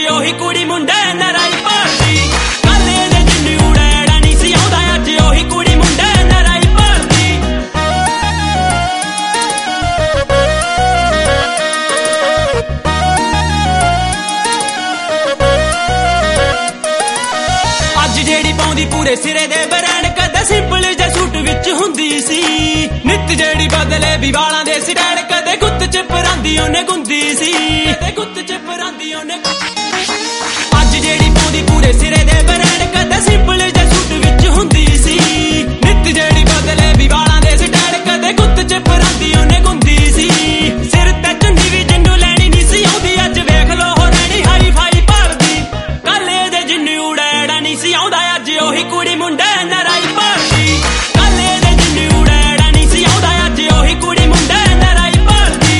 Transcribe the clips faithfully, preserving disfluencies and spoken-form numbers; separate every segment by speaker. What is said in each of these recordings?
Speaker 1: ਉਹੀ ਕੁੜੀ ਮੁੰਡੇ ਨਰਾਈ ਭਾਲਦੀ। ਕਾਲੇ ਦੇ ਜਿੰਨੀ ਉੜੈੜਾ ਨਹੀਂ ਸੀ ਆਉਂਦਾ ਅੱਜ ਉਹੀ ਕੁੜੀ ਮੁੰਡੇ ਨਰਾਈ ਭਾਲਦੀ। ਅੱਜ ਜਿਹੜੀ ਪਾਉਂਦੀ ਪੂਰੇ ਸਿਰੇ ਦੇ ਬਰੈਣ ਕਦੇ ਸਿੰਪਲ ਜਿਹੇ ਸੂਟ ਵਿੱਚ ਹੁੰਦੀ ਸੀ। ਨਿੱਤ ਜਿਹੜੀ ਬਦਲੇ ਵੀ ਵਾਲਾਂ ਦੇ ਸਟੈਂਡ ਕਦੇ ਗੁੱਤ ਚ ਪਰਾਂਦੀ ਉਹਨੇ ਗੁੰਦੀ ਸੀ। ਕਦੇ ਗੁੱਤ ਚ ਪਰਾਂਦੀ ਉਹਨੇ ਅੱਜ ਜਿਹੜੀ ਪਾਉਂਦੀ ਪੂਰੇ ਸਿਰੇ ਦੇ ਬਰੈਣ ਕਦੇ ਸਿੰਪਲ ਜਿਹੇ ਸੂਟ ਵਿੱਚ ਹੁੰਦੀ ਸੀ। ਨਿੱਤ ਜਿਹੜੀ ਬਦਲੇ ਵੀ ਵਾਲਾਂ ਦੇ ਸਟੈਂਡ ਕਦੇ ਗੁੱਤ ਚ ਪਰਾਂਦੀ ਉਹਨੇ ਗੁੰਦੀ ਸੀ। ਸਿਰ ਤੇ ਚੁੰਨੀ ਵੀ ਜਿੰਨੂੰ ਲੈਣੀ ਨਹੀਂ ਸੀ ਆਉਂਦੀ ਅੱਜ ਵੇਖ ਲੋ ਹੋ ਰਹਿਣੀ ਹਾਈ ਫਾਈ ਭਰਦੀ। ਕਾਲੇ ਦੇ ਜਿੰਨੀ ਉੜੈੜਾ ਨਹੀਂ ਸੀ ਆਉਂਦਾ ਅੱਜ ਉਹੀ ਕੁੜੀ ਮੁੰਡੇ ਨਰਾਈ ਭਾਲਦੀ। ਕਾਲੇ ਦੇ ਜਿੰਨੀ ਉੜੈੜਾ ਨਹੀਂ ਸੀ ਆਉਂਦਾ ਅੱਜ ਉਹੀ ਕੁੜੀ ਮੁੰਡੇ ਨਰਾਈ ਭਾਲਦੀ।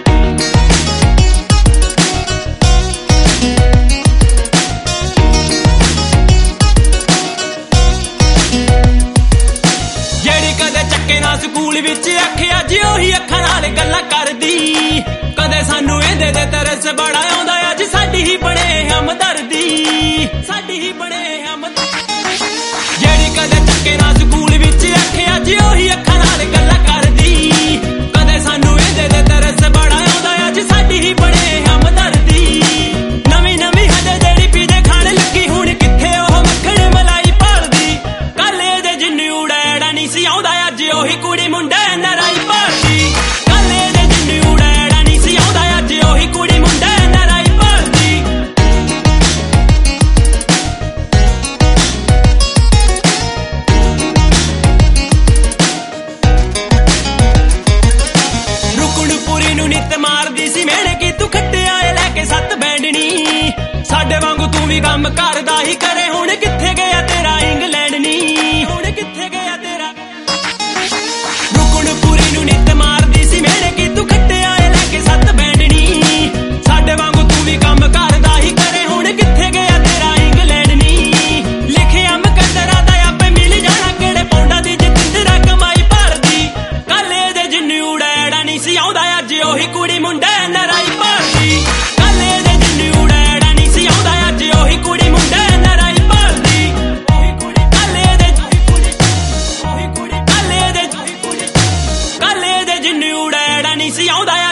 Speaker 1: ਜਿਹੜੀ ਕਦੇ ਚੱਕੇ ਨਾ ਸਕੂਲ ਵਿੱਚ ਆਖਿਆ ਅੱਜ ਉਹੀ ਅੱਖਾਂ ਨਾਲ ਗੱਲਾਂ ਕਰਦੀ। ਕਦੇ ਸਾਨੂੰ ਇਹਦੇ ਦੇ ਤਰਸ ਬੜਾ ਆਉਂਦਾ ਅੱਜ ਸਾਡੀ ਹੀ ਬਣੇ ਹਮਦਰਦੀ। ਸਾਡੀ ਹੀ ਬਣੇ ਹਮਦਰਦੀ। ਜਿਹੜੀ ਕਦੇ ਚੱਕੇ ਨਾ ਸਕੂਲ ਵਿੱਚ ਆਖਿਆ ਅੱਜ ਉਹੀ ਅੱਖਾਂ ਨਾਲ ਗੱਲਾਂ ਕਰਦੀ। ਕਦੇ ਸਾਨੂੰ ਇਹਦੇ ਦੇ ਤਰਸ ਬੜਾ ਆਉਂਦਾ ਅੱਜ ਸਾਡੀ ਹੀ ਬਣੇ ਹਮਦਰਦੀ। ਨਵੀਂ ਨਵੀਂ ਹਜੇ ਜਿਹੜੀ ਪੀਜੇ ਖਾਣ ਲੱਗੀ ਹੁਣ ਕਿੱਥੇ ਉਹ ਮੱਖਣ ਮਲਾਈ ਭਾਲਦੀ। ਕਾਲੇ ਦੇ ਜਿੰਨੀ ਉੜੈੜਾ ਨਹੀਂ ਸੀ ਆਉਂਦਾ ਅੱਜ ਉਹੀ ਕੁੜੀ ਮੁੰਡੇ ਨਰਾਈ ਭਾਲਦੀ। ਕਾਲੇ ਦੇ ਜਿੰਨੀ ਉੜੈੜਾ ਨਹੀਂ ਸੀ ਆਉਂਦਾ ਅੱਜ ਉਹੀ ਕੁੜੀ ਮੁੰਡੇ ਨਰਾਈ ਭਾਲਦੀ। ਰੁਕਣ ਪੂਰੀ ਨੂੰ ਨਿੱਤ ਮਾਰਦੀ ਸੀ ਮਿਹਣੇ ਕੀ ਤੂੰ ਖੱਟਿਆ ਏ ਲੈ ਕੇ ਸੱਤ ਬੈਂਡਣੀ। ਸਾਡੇ ਵਾਂਗੂ ਤੂੰ ਵੀ ਕੰਮ ਕਰਦਾ ਹੀ ਕਰੇ ਹੁਣ ਕਿੱਥੇ ਗਿਆ ਤੇਰਾ ਇੰਗਲੈਂਡ ਨੀ। ਹੁਣ ਕਿੱਥੇ ਗਿਆ ਤੇਰਾ ਰੁਕਣ ਪੂਰੀ ਨੂੰ ਨਿੱਤ ਮਾਰਦੀ ਸੀ ਮਿਹਣੇ ਕੀ ਤੂੰ ਖੱਟਿਆ ਏ ਲੈ ਕੇ ਸੱਤ ਬੈਂਡਣੀ। ਸਾਡੇ ਵਾਂਗੂ ਤੂੰ ਵੀ ਕੰਮ ਕਰਦਾ ਹੀ ਕਰੇ ਹੁਣ ਕਿੱਥੇ ਗਿਆ ਤੇਰਾ ਇੰਗਲੈਂਡ ਨੀ। ਲਿਖਿਆ ਮੁਕੱਦਰਾਂ ਦਾ ਆਪੇ ਮਿਲ ਜਾਣਾ ਕਿਹੜੇ ਪੌਂਡਾਂ ਦੀ ਜਿੰਦਰਾ ਕਮਾਈ ਭਰਦੀ। ਕਾਲੇ ਦੇ ਜਿੰਨੀ ਉੜੈੜਾ ਨਹੀਂ ਸੀ ਆਉਂਦਾ ਅੱਜ ਉਹੀ ਕੁੜੀ ਮੁੰਡੇ ਨਰਾਈ ਭਾਲਦੀ। ਕਾਲੇ ਦੇ ਜਿੰਨੀ ਉੜੈੜਾ ਨਹੀਂ ਸੀ ਆਉਂਦਾ ਅੱਜ ਉਹੀ ਕੁੜੀ ਮੁੰਡੇ ਨਰਾਈ ਭਾਲਦੀ। ਉਹੀ ਕੁੜੀ ਕਾਲੇ ਦੇ ਉਹੀ ਕੁੜੀ ਕਾਲੇ ਦੇ ਕਾਲੇ ਦੇ ਜਿੰਨੀ ਉੜੈੜਾ ਨਹੀਂ ਸੀ ਆਉਂਦਾ